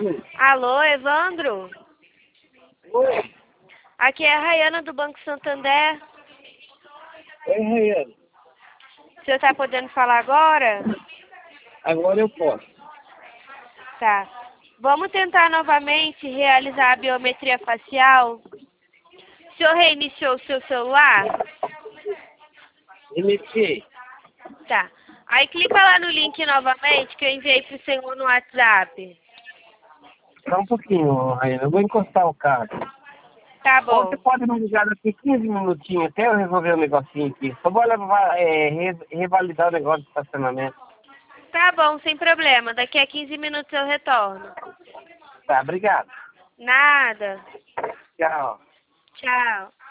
Alô, Evandro? Oi, Aqui é a Rayana do Banco Santander. oi, Rayane. O senhor está podendo falar agora? Agora eu posso. Tá. Vamos tentar novamente realizar a biometria facial? O senhor reiniciou o seu celular? Iniciei. Tá. Aí clica lá no link novamente que eu enviei para o senhor no WhatsApp. Só um pouquinho, Rayane. Eu vou encostar o carro. Tá Ou você bom. pode me ligar daqui 15 minutinhos até eu resolver um negocinho aqui. Só vou levar, revalidar o negócio de estacionamento. Tá bom, sem problema. Daqui a 15 minutos eu retorno. Tá, obrigado. Nada. Tchau. Tchau.